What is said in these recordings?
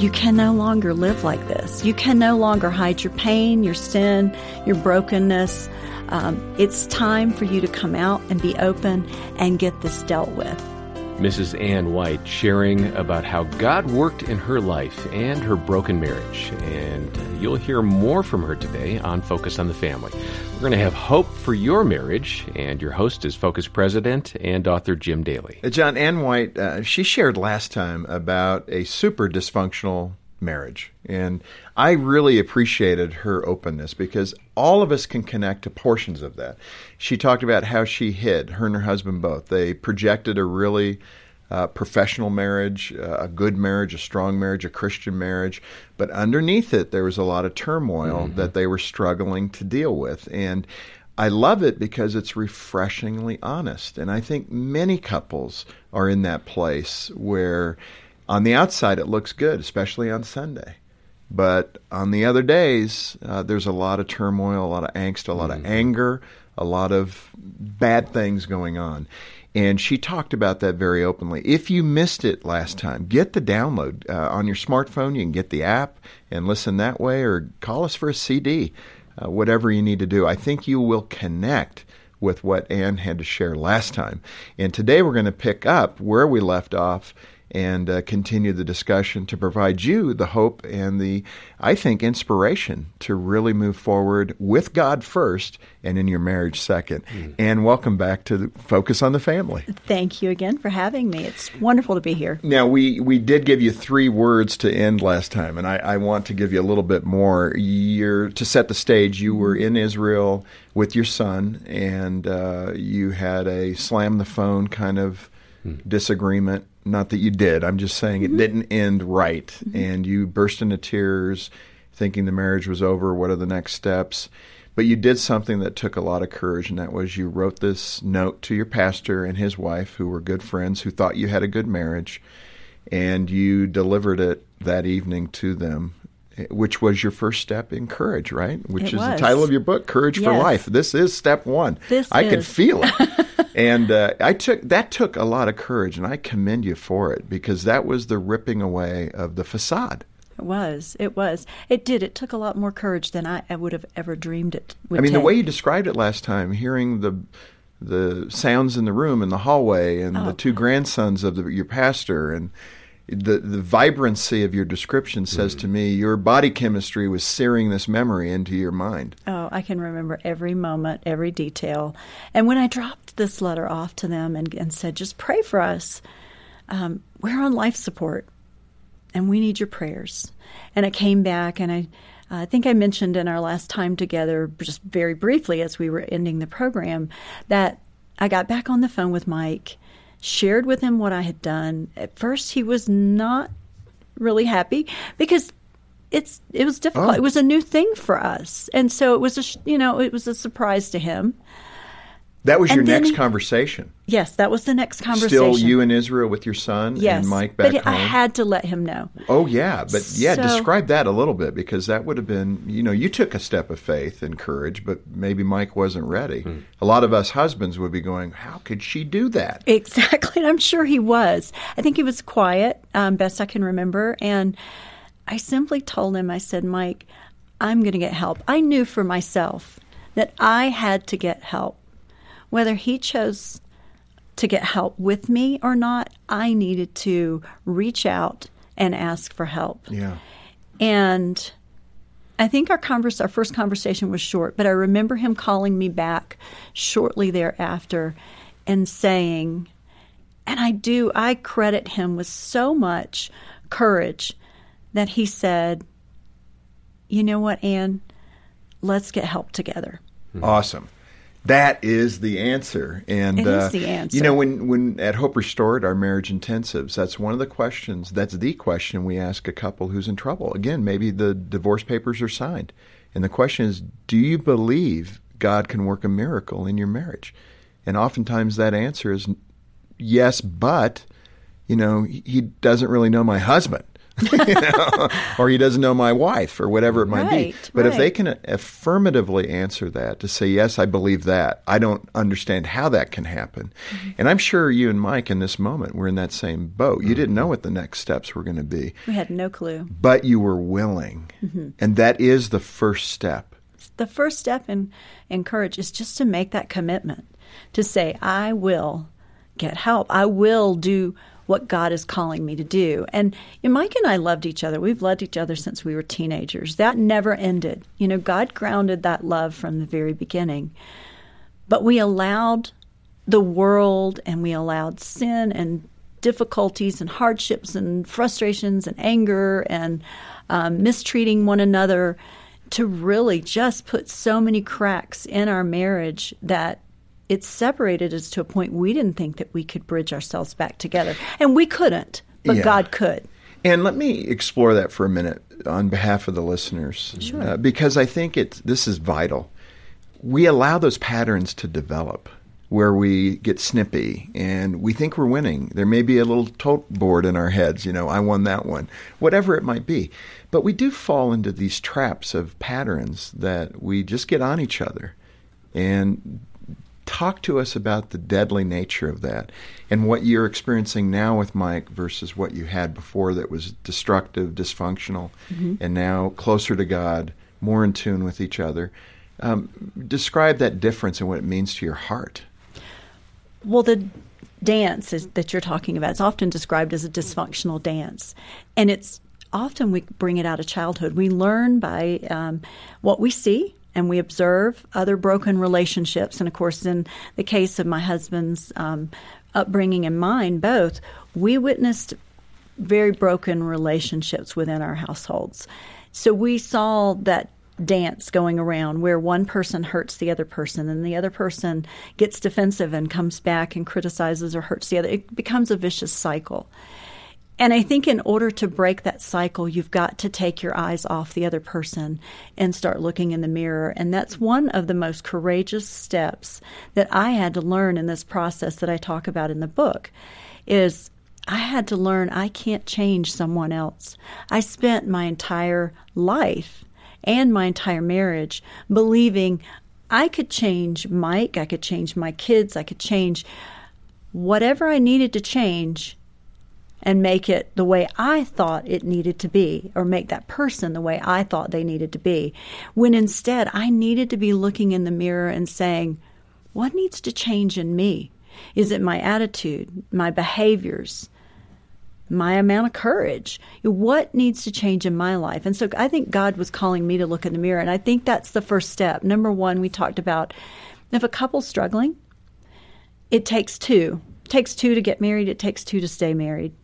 you can no longer live like this. You can no longer hide your pain, your sin, your brokenness. It's time for you to come out and be open and get this dealt with. Mrs. Ann White sharing about how God worked in her life and her broken marriage. And you'll hear more from her today on Focus on the Family. We're going to have hope for your marriage, and your host is Focus President and author Jim Daly. John, Ann White, she shared last time about a super dysfunctional marriage. And I really appreciated her openness because all of us can connect to portions of that. She talked about how she hid, her and her husband both. They projected a really professional marriage, a good marriage, a strong marriage, a Christian marriage. But underneath it, there was a lot of turmoil that they were struggling to deal with. And I love it because it's refreshingly honest. And I think many couples are in that place where on the outside it looks good, especially on Sunday. But on the other days, there's a lot of turmoil, a lot of angst, a lot of anger, a lot of bad things going on. And she talked about that very openly. If you missed it last time, get the download on your smartphone. You can get the app and listen that way, or call us for a CD, whatever you need to do. I think you will connect with what Ann had to share last time. And today we're going to pick up where we left off and continue the discussion to provide you the hope and the, I think, inspiration to really move forward with God first and in your marriage second. And welcome back to Focus on the Family. Thank you again for having me. It's wonderful to be here. Now, we did give you 3 words to end last time, and I want to give you a little bit more. To set the stage, you were in Israel with your son, and you had a slam the phone kind of disagreement. Not that you did. I'm just saying it didn't end right. And you burst into tears thinking the marriage was over. What are the next steps? But you did something that took a lot of courage, and that was you wrote this note to your pastor and his wife, who were good friends, who thought you had a good marriage, and you delivered it that evening to them, which was your first step in courage, right? Which is the title of your book, Courage for Life. This is step 1. I could feel it. And that took a lot of courage, and I commend you for it, because that was the ripping away of the facade. It was. It did. It took a lot more courage than I would have ever dreamed it would take. The way you described it last time, hearing the sounds in the room, in the hallway, and the 2 grandsons of your pastor, and the vibrancy of your description says to me your body chemistry was searing this memory into your mind. Oh, I can remember every moment, every detail. And when I dropped this letter off to them and said, just pray for us, we're on life support, and we need your prayers. And I came back, and I think I mentioned in our last time together, just very briefly as we were ending the program, that I got back on the phone with Mike, shared with him what I had done. At first, he was not really happy because it was difficult. Oh. It was a new thing for us, and so it was it was a surprise to him. That was your next conversation. Yes, that was the next conversation. Still you in Israel with your son and Mike back home? I had to let him know. Oh, yeah. But, describe that a little bit, because that would have been, you took a step of faith and courage, but maybe Mike wasn't ready. A lot of us husbands would be going, how could she do that? Exactly. I'm sure he was. I think he was quiet, best I can remember. And I simply told him, I said, Mike, I'm going to get help. I knew for myself that I had to get help. Whether he chose to get help with me or not, I needed to reach out and ask for help. Yeah. And I think our first conversation was short, but I remember him calling me back shortly thereafter and saying, and I credit him with so much courage that he said, you know what, Ann, let's get help together. Awesome. That is the answer. And it is the answer. When at Hope Restored, our marriage intensives, that's one of the questions, that's the question we ask a couple who's in trouble. Again, maybe the divorce papers are signed. And the question is, do you believe God can work a miracle in your marriage? And oftentimes that answer is yes, but, he doesn't really know my husband. or he doesn't know my wife, or whatever it might be. Right, But if right. they can affirmatively answer that, to say, yes, I believe that, I don't understand how that can happen. And I'm sure you and Mike in this moment were in that same boat. You didn't know what the next steps were going to be, We had no clue. but you were willing. And that is the first step. The first step in courage is just to make that commitment, to say, I will get help. I will do what God is calling me to do. And Mike and I loved each other. We've loved each other since we were teenagers. That never ended. God grounded that love from the very beginning. But we allowed the world, and we allowed sin and difficulties and hardships and frustrations and anger and mistreating one another to really just put so many cracks in our marriage that it separated us to a point we didn't think that we could bridge ourselves back together. And we couldn't, but Yeah. God could. And let me explore that for a minute on behalf of the listeners, Sure. because I think this is vital. We allow those patterns to develop where we get snippy and we think we're winning. There may be a little tote board in our heads, I won that one, whatever it might be. But we do fall into these traps of patterns that we just get on each other. And talk to us about the deadly nature of that and what you're experiencing now with Mike versus what you had before that was destructive, dysfunctional, and now closer to God, more in tune with each other. Describe that difference and what it means to your heart. Well, the dance that you're talking about, it's often described as a dysfunctional dance. And it's often we bring it out of childhood. We learn by what we see, and we observe other broken relationships. And, of course, in the case of my husband's upbringing and mine both, we witnessed very broken relationships within our households. So we saw that dance going around where one person hurts the other person and the other person gets defensive and comes back and criticizes or hurts the other. It becomes a vicious cycle. And I think in order to break that cycle, you've got to take your eyes off the other person and start looking in the mirror. And that's one of the most courageous steps that I had to learn in this process that I talk about in the book, is I had to learn I can't change someone else. I spent my entire life and my entire marriage believing I could change Mike, I could change my kids, I could change whatever I needed to change and make it the way I thought it needed to be, or make that person the way I thought they needed to be, when instead I needed to be looking in the mirror and saying, what needs to change in me? Is it my attitude, my behaviors, my amount of courage? What needs to change in my life? And so I think God was calling me to look in the mirror, and I think that's the first step. Number one, we talked about if a couple's struggling, it takes two. It takes two to get married. It takes two to stay married.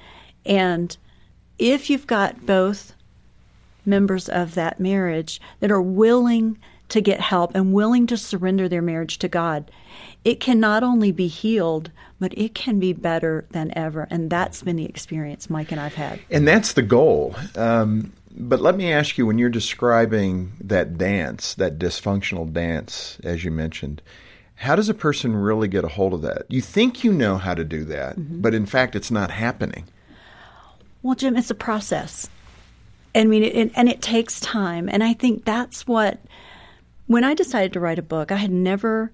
And if you've got both members of that marriage that are willing to get help and willing to surrender their marriage to God, it can not only be healed, but it can be better than ever. And that's been the experience Mike and I've had. And that's the goal. But let me ask you, when you're describing that dance, that dysfunctional dance, as you mentioned, how does a person really get a hold of that? You think you know how to do that, but in fact, it's not happening. Well, Jim, it's a process. I mean, it takes time. And I think that's what, when I decided to write a book, I had never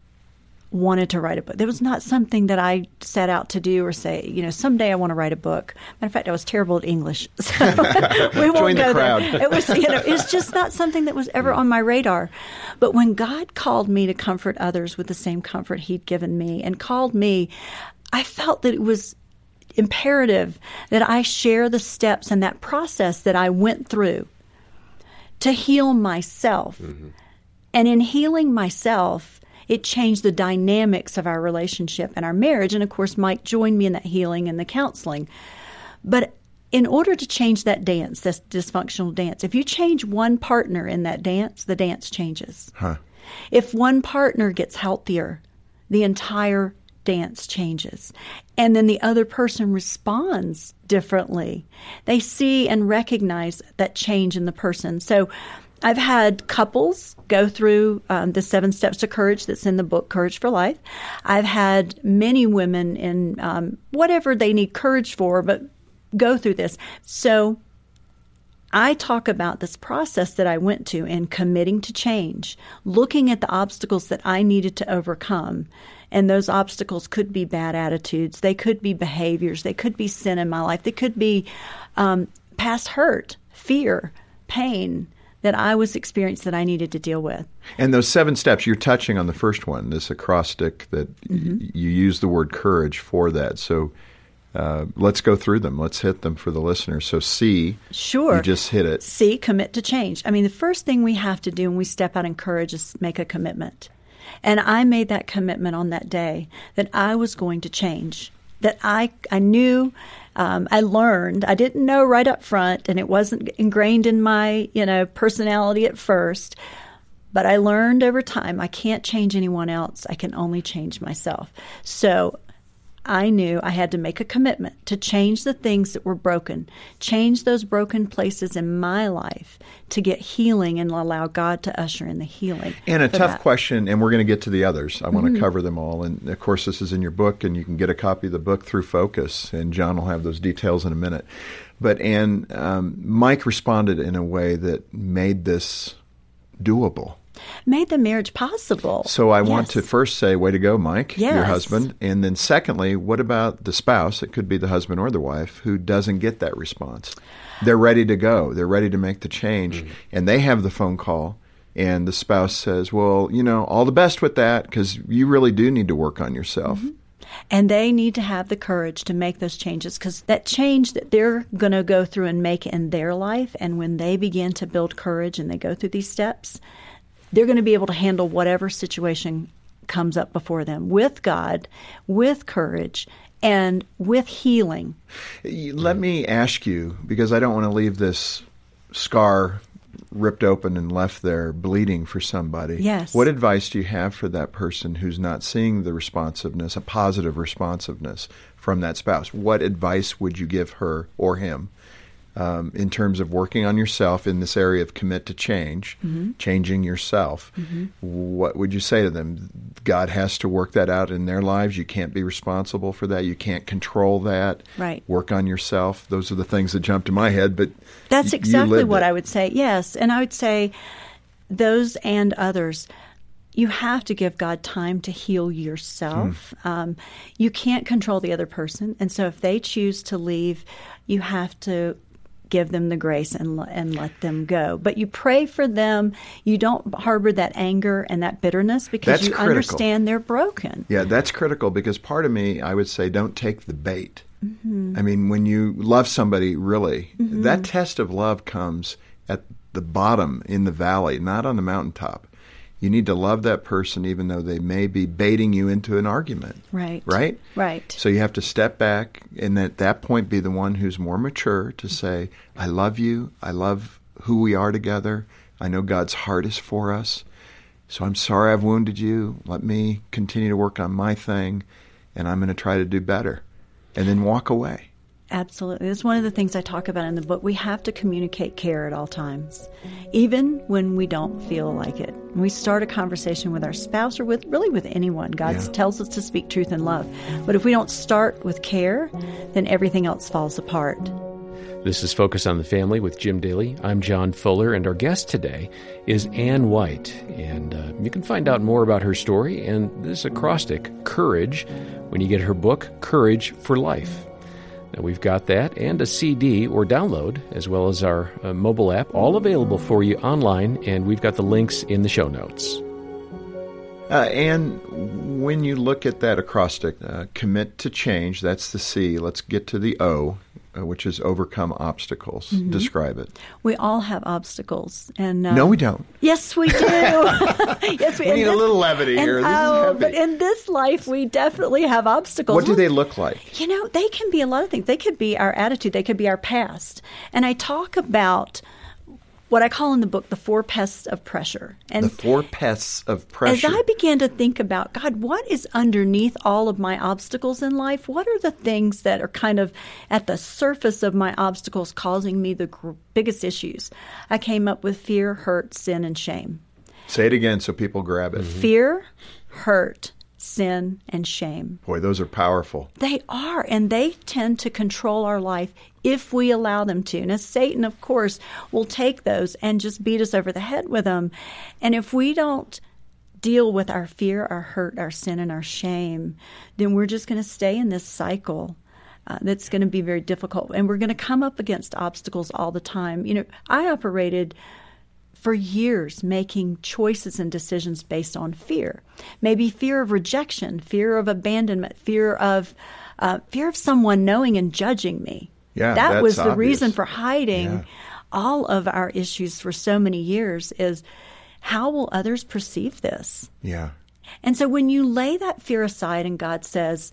wanted to write a book. There was not something that I set out to do or say, someday I want to write a book. Matter of fact, I was terrible at English. So we won't Join the go crowd. there. It was, it's just not something that was ever on my radar. But when God called me to comfort others with the same comfort He'd given me and called me, I felt that it was imperative that I share the steps and that process that I went through to heal myself. Mm-hmm. And in healing myself, it changed the dynamics of our relationship and our marriage. And of course, Mike joined me in that healing and the counseling. But in order to change that dance, this dysfunctional dance, if you change one partner in that dance, the dance changes. If one partner gets healthier, the entire dance changes. And then the other person responds differently. They see and recognize that change in the person. So I've had couples go through the 7 Steps to Courage that's in the book, Courage for Life. I've had many women in whatever they need courage for, but go through this. So I talk about this process that I went to in committing to change, looking at the obstacles that I needed to overcome. And those obstacles could be bad attitudes. They could be behaviors. They could be sin in my life. They could be past hurt, fear, pain that I was experiencing that I needed to deal with. And those 7 steps, you're touching on the first one, this acrostic that you use the word courage for that. So let's go through them. Let's hit them for the listeners. So C, sure. You just hit it. C, commit to change. I mean, the first thing we have to do when we step out in courage is make a commitment. And I made that commitment on that day that I was going to change, that I knew, I learned. I didn't know right up front, and it wasn't ingrained in my, personality at first. But I learned over time, I can't change anyone else. I can only change myself. So I knew I had to make a commitment to change the things that were broken, change those broken places in my life to get healing and allow God to usher in the healing. And a tough question, and we're going to get to the others. I want to cover them all. And, of course, this is in your book, and you can get a copy of the book through Focus, and John will have those details in a minute. But, Mike responded in a way that made this doable. Made the marriage possible. So I want to first say, way to go, Mike, yes. Your husband. And then secondly, what about the spouse? It could be the husband or the wife who doesn't get that response. They're ready to go. They're ready to make the change. And they have the phone call. And the spouse says, well, all the best with that because you really do need to work on yourself. And they need to have the courage to make those changes because that change that they're going to go through and make in their life, and when they begin to build courage and they go through these steps, they're going to be able to handle whatever situation comes up before them with God, with courage, and with healing. Let me ask you, because I don't want to leave this scar ripped open and left there bleeding for somebody. Yes. What advice do you have for that person who's not seeing the responsiveness, a positive responsiveness from that spouse? What advice would you give her or him? In terms of working on yourself in this area of commit to change, changing yourself, what would you say to them? God has to work that out in their lives. You can't be responsible for that. You can't control that. Right. Work on yourself. Those are the things that jump to my head. But that's exactly what I would say. Yes. And I would say those and others, you have to give God time to heal yourself. You can't control the other person. And so if they choose to leave, you have to give them the grace and let them go. But you pray for them. You don't harbor that anger and that bitterness because you understand they're broken. Yeah, that's critical because part of me, I would say, don't take the bait. I mean, when you love somebody, really, that test of love comes at the bottom in the valley, not on the mountaintop. You need to love that person even though they may be baiting you into an argument. Right. Right? Right. So you have to step back and at that point be the one who's more mature to say, I love you. I love who we are together. I know God's heart is for us. So I'm sorry I've wounded you. Let me continue to work on my thing, and I'm going to try to do better. And then walk away. Absolutely. That's one of the things I talk about in the book. We have to communicate care at all times, even when we don't feel like it. When we start a conversation with our spouse or with anyone, God tells us to speak truth and love. But if we don't start with care, then everything else falls apart. This is Focus on the Family with Jim Daly. I'm John Fuller, and our guest today is Ann White. And you can find out more about her story and this acrostic, Courage, when you get her book, Courage for Life. Now, we've got that and a CD or download, as well as our mobile app, all available for you online, and we've got the links in the show notes. And when you look at that acrostic, commit to change, that's the C. Let's get to the O, which is overcome obstacles. Describe it. We all have obstacles. And no, we don't. Yes, we do. Yes, we need a little levity here. This is heavy. But in this life, we definitely have obstacles. What do they look like? They can be a lot of things. They could be our attitude. They could be our past. And I talk about what I call in the book the 4 pests of pressure. And the 4 pests of pressure. As I began to think about, God, what is underneath all of my obstacles in life? What are the things that are kind of at the surface of my obstacles causing me the biggest issues? I came up with fear, hurt, sin, and shame. Say it again so people grab it. Fear, hurt, sin, and shame. Boy, those are powerful. They are, and they tend to control our life if we allow them to. Now, Satan, of course, will take those and just beat us over the head with them. And if we don't deal with our fear, our hurt, our sin, and our shame, then we're just going to stay in this cycle that's going to be very difficult. And we're going to come up against obstacles all the time. You know, I operated for years making choices and decisions based on fear. Maybe fear of rejection, fear of abandonment, fear of someone knowing and judging me. Yeah, that was the obvious. reason for hiding all of our issues for so many years, is how will others perceive this? Yeah. And so when you lay that fear aside and God says,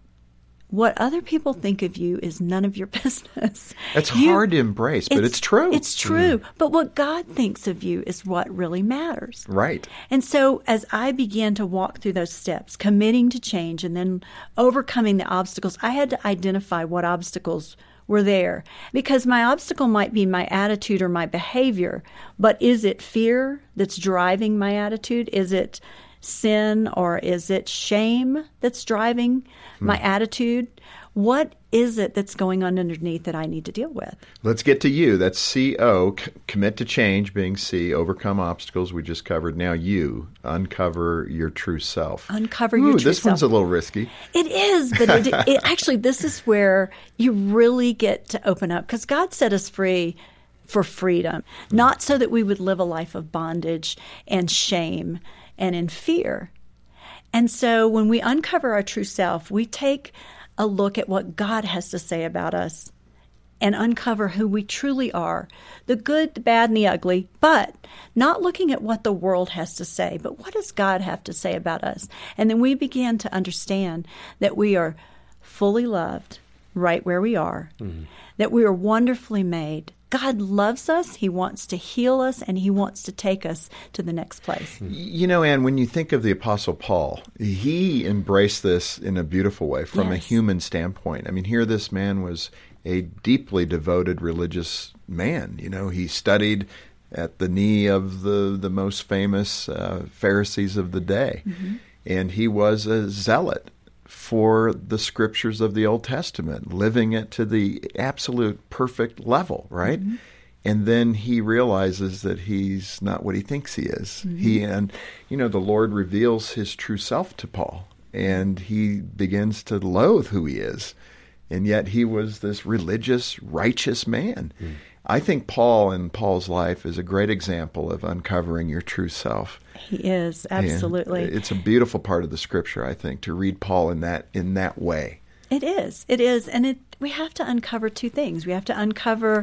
what other people think of you is none of your business. It's hard to embrace, but it's true. It's true. But what God thinks of you is what really matters. Right. And so as I began to walk through those steps, committing to change and then overcoming the obstacles, I had to identify what obstacles were there. Because my obstacle might be my attitude or my behavior, but is it fear that's driving my attitude? Is it sin, or is it shame that's driving my attitude? What is it that's going on underneath that I need to deal with? Let's get to you. That's C-O, commit to change, being C, overcome obstacles we just covered. Now you, uncover your true self. Uncover your true self. This one's a little risky. It is, but it actually, this is where you really get to open up, because God set us free for freedom, not so that we would live a life of bondage and shame and in fear. And so when we uncover our true self, we take a look at what God has to say about us and uncover who we truly are, the good, the bad, and the ugly, but not looking at what the world has to say, but what does God have to say about us? And then we begin to understand that we are fully loved right where we are, that we are wonderfully made. God loves us, He wants to heal us, and He wants to take us to the next place. You know, Anne, when you think of the Apostle Paul, he embraced this in a beautiful way from a human standpoint. I mean, here this man was a deeply devoted religious man. You know, he studied at the knee of the most famous Pharisees of the day, and he was a zealot for the scriptures of the Old Testament, living it to the absolute perfect level, right? And then he realizes that he's not what he thinks he is. The Lord reveals his true self to Paul, and he begins to loathe who he is. And yet he was this religious, righteous man. I think Paul in Paul's life is a great example of uncovering your true self. He is, absolutely. And it's a beautiful part of the Scripture, I think, to read Paul in that way. It is, and we have to uncover two things. We have to uncover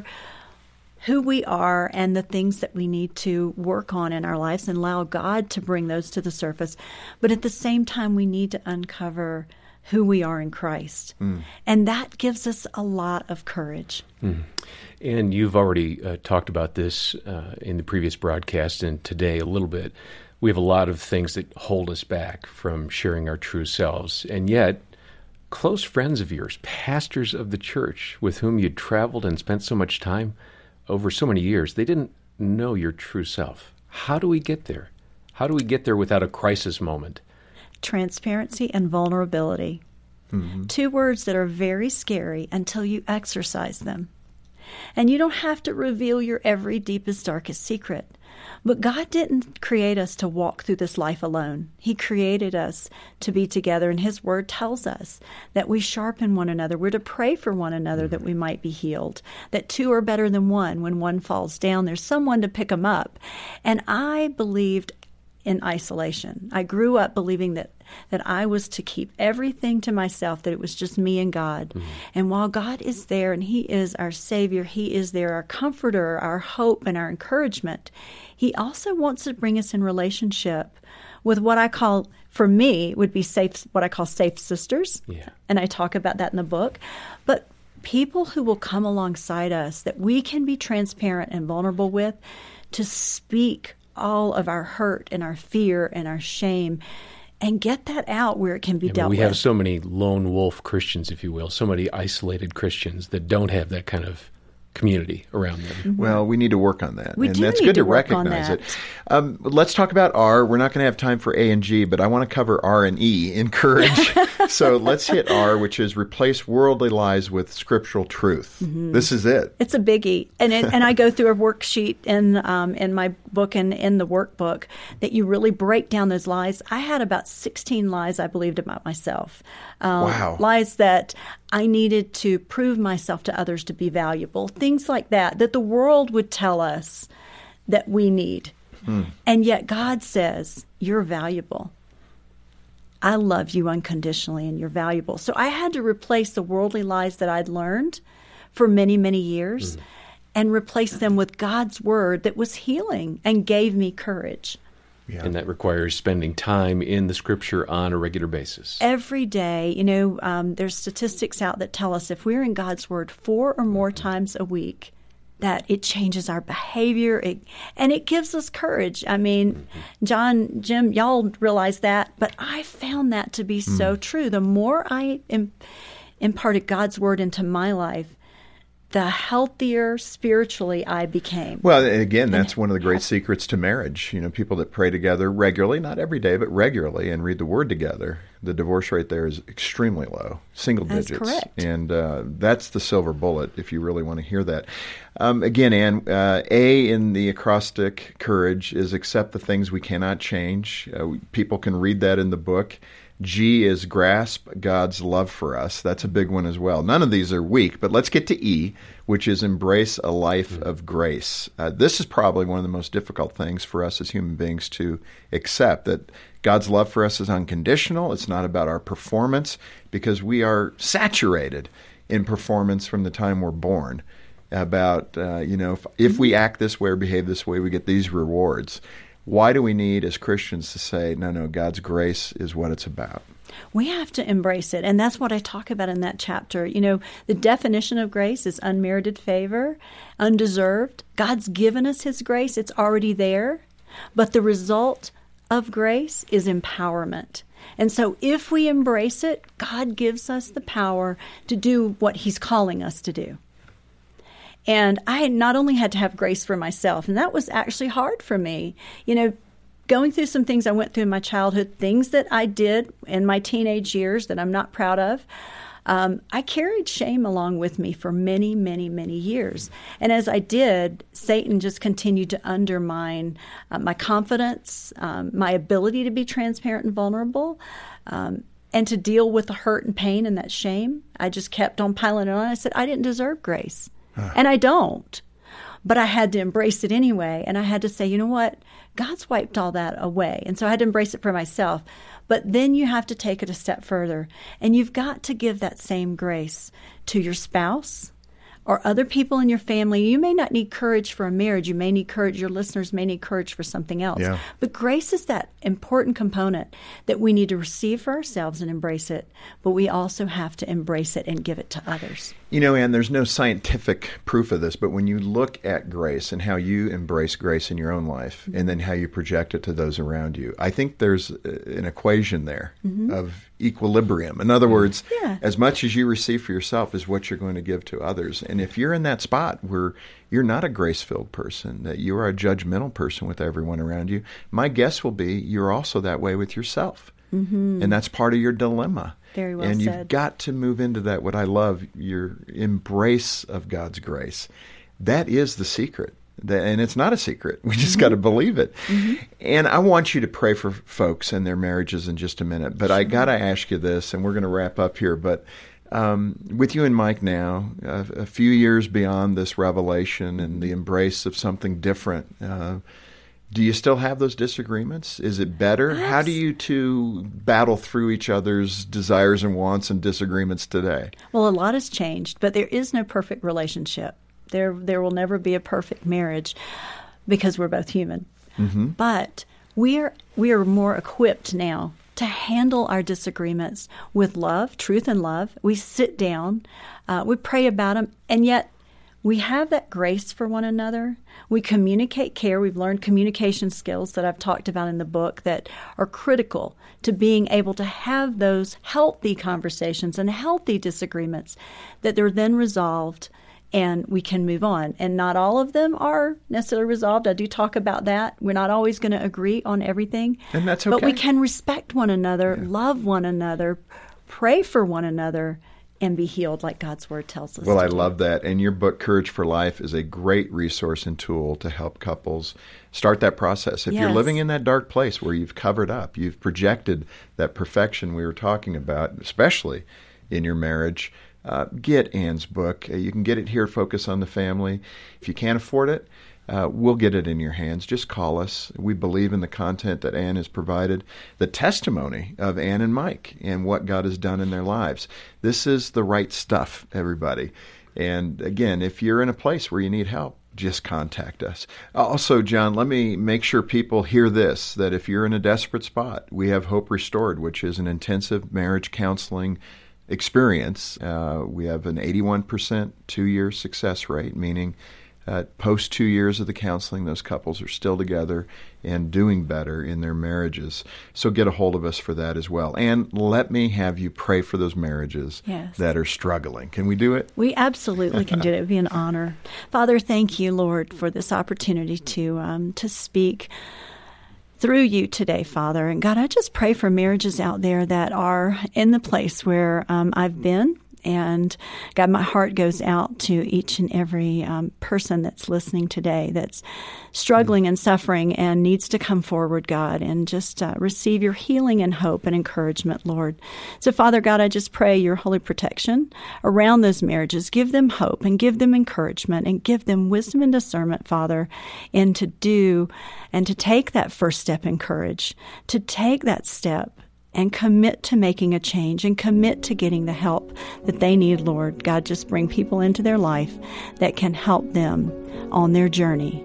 who we are and the things that we need to work on in our lives and allow God to bring those to the surface. But at the same time, we need to uncover who we are in Christ. And that gives us a lot of courage. And you've already talked about this in the previous broadcast and today a little bit. We have a lot of things that hold us back from sharing our true selves. And yet, close friends of yours, pastors of the church with whom you'd traveled and spent so much time over so many years, they didn't know your true self. How do we get there? How do we get there without a crisis moment? Transparency and vulnerability. Two words that are very scary until you exercise them. And you don't have to reveal your every deepest, darkest secret. But God didn't create us to walk through this life alone. He created us to be together, and His Word tells us that we sharpen one another. We're to pray for one another that we might be healed, that two are better than one. When one falls down, there's someone to pick them up. And I believed in isolation. I grew up believing that I was to keep everything to myself, that it was just me and God. And while God is there and He is our Savior, He is there, our comforter, our hope, and our encouragement, He also wants to bring us in relationship with what I call, for me, would be what I call safe sisters. And I talk about that in the book. But people who will come alongside us that we can be transparent and vulnerable with, to speak all of our hurt and our fear and our shame and get that out where it can be dealt with. We have so many lone wolf Christians, if you will, so many isolated Christians that don't have that kind of community around them. Well, we need to work on that. We and do that's need good to to work on recognize that. it. Let's talk about R. We're not going to have time for A and G, but I want to cover R and E, encourage. So let's hit R, which is replace worldly lies with scriptural truth. This is it. It's a biggie, and I go through a worksheet in my book and in the workbook that you really break down those lies. I had about 16 lies I believed about myself. Wow. Lies that I needed to prove myself to others to be valuable, things like that the world would tell us that we need. And yet God says, you're valuable. I love you unconditionally and you're valuable. So I had to replace the worldly lies that I'd learned for many, many years and replace them with God's word that was healing and gave me courage. Yeah. And that requires spending time in the Scripture on a regular basis. Every day, there's statistics out that tell us if we're in God's word 4 or more times a week, that it changes our behavior and it gives us courage. I mean, John, Jim, y'all realize that, but I found that to be so true. The more I imparted God's word into my life, the healthier spiritually I became. Well, again, that's one of the great secrets to marriage. People that pray together regularly, not every day, but regularly, and read the Word together, the divorce rate there is extremely low, single digits. That's correct. And that's the silver bullet, if you really want to hear that. Again, Ann, A in the acrostic, courage, is accept the things we cannot change. People can read that in the book. G is grasp God's love for us. That's a big one as well. None of these are weak, but let's get to E, which is embrace a life of grace. This is probably one of the most difficult things for us as human beings to accept, that God's love for us is unconditional. It's not about our performance, because we are saturated in performance from the time we're born. About, if we act this way or behave this way, we get these rewards. Why do we need, as Christians, to say, no, God's grace is what it's about? We have to embrace it, and that's what I talk about in that chapter. The definition of grace is unmerited favor, undeserved. God's given us His grace. It's already there. But the result of grace is empowerment. And so if we embrace it, God gives us the power to do what He's calling us to do. And I not only had to have grace for myself, and that was actually hard for me. Going through some things I went through in my childhood, things that I did in my teenage years that I'm not proud of, I carried shame along with me for many, many, many years. And as I did, Satan just continued to undermine my confidence, my ability to be transparent and vulnerable, and to deal with the hurt and pain and that shame. I just kept on piling it on. I said, I didn't deserve grace. And I don't. But I had to embrace it anyway. And I had to say, you know what? God's wiped all that away. And so I had to embrace it for myself. But then you have to take it a step further. And you've got to give that same grace to your spouse or other people in your family. You may not need courage for a marriage. You may need courage. Your listeners may need courage for something else. Yeah. But grace is that important component that we need to receive for ourselves and embrace it. But we also have to embrace it and give it to others. Ann, there's no scientific proof of this, but when you look at grace and how you embrace grace in your own life and then how you project it to those around you, I think there's an equation there of equilibrium. In other words, as much as you receive for yourself is what you're going to give to others. And if you're in that spot where you're not a grace-filled person, that you are a judgmental person with everyone around you, my guess will be you're also that way with yourself. And that's part of your dilemma. Very well and said. You've got to move into that, what I love, your embrace of God's grace. That is the secret. And it's not a secret. We just got to believe it. And I want you to pray for folks and their marriages in just a minute. But I got to ask you this, and we're going to wrap up here. But with you and Mike now, a few years beyond this revelation and the embrace of something different, do you still have those disagreements? Is it better? How do you two battle through each other's desires and wants and disagreements today? Well, a lot has changed, but there is no perfect relationship. There will never be a perfect marriage because we're both human. But we are more equipped now to handle our disagreements with love, truth and love. We sit down, we pray about them, and yet we have that grace for one another. We communicate care. We've learned communication skills that I've talked about in the book that are critical to being able to have those healthy conversations and healthy disagreements that they're then resolved and we can move on. And not all of them are necessarily resolved. I do talk about that. We're not always going to agree on everything. And that's okay. But we can respect one another, love one another, pray for one another, and be healed like God's Word tells us. Well, I love that. And your book, Courage for Life, is a great resource and tool to help couples start that process. If you're living in that dark place where you've covered up, you've projected that perfection we were talking about, especially in your marriage, get Ann's book. You can get it here, Focus on the Family. If you can't afford it, we'll get it in your hands. Just call us. We believe in the content that Ann has provided, the testimony of Ann and Mike and what God has done in their lives. This is the right stuff, everybody. And again, if you're in a place where you need help, just contact us. Also, John, let me make sure people hear this, that if you're in a desperate spot, we have Hope Restored, which is an intensive marriage counseling experience. We have an 81% 2-year success rate, meaning post 2 years of the counseling, those couples are still together and doing better in their marriages. So get a hold of us for that as well. And let me have you pray for those marriages that are struggling. Can we do it? We absolutely can do it. It would be an honor. Father, thank you, Lord, for this opportunity to speak through you today, Father. And God, I just pray for marriages out there that are in the place where I've been. And God, my heart goes out to each and every person that's listening today that's struggling and suffering and needs to come forward, God, and just receive your healing and hope and encouragement, Lord. So, Father God, I just pray your holy protection around those marriages. Give them hope and give them encouragement and give them wisdom and discernment, Father, and to do and to take that first step in courage, to take that step and commit to making a change and commit to getting the help that they need, Lord. God, just bring people into their life that can help them on their journey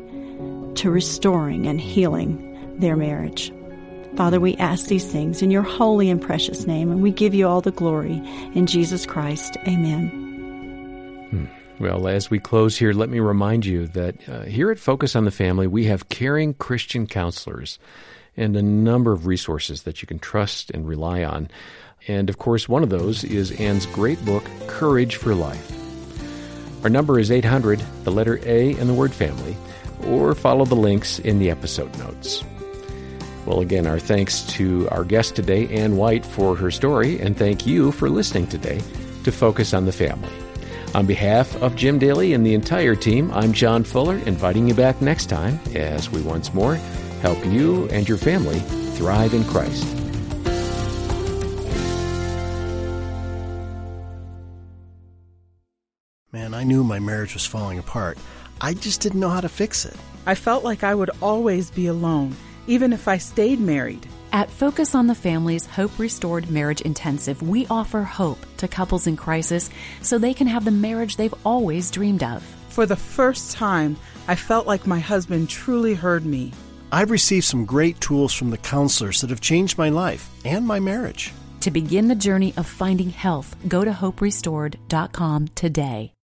to restoring and healing their marriage. Father, we ask these things in your holy and precious name, and we give you all the glory in Jesus Christ. Amen. Well, as we close here, let me remind you that here at Focus on the Family, we have caring Christian counselors and a number of resources that you can trust and rely on. And, of course, one of those is Ann's great book, Courage for Life. Our number is 800, the letter A and the word family, or follow the links in the episode notes. Well, again, our thanks to our guest today, Ann White, for her story, and thank you for listening today to Focus on the Family. On behalf of Jim Daly and the entire team, I'm John Fuller, inviting you back next time as we once more help you and your family thrive in Christ. Man, I knew my marriage was falling apart. I just didn't know how to fix it. I felt like I would always be alone, even if I stayed married. At Focus on the Family's Hope Restored Marriage Intensive, we offer hope to couples in crisis so they can have the marriage they've always dreamed of. For the first time, I felt like my husband truly heard me. I've received some great tools from the counselors that have changed my life and my marriage. To begin the journey of finding health, go to hoperestored.com today.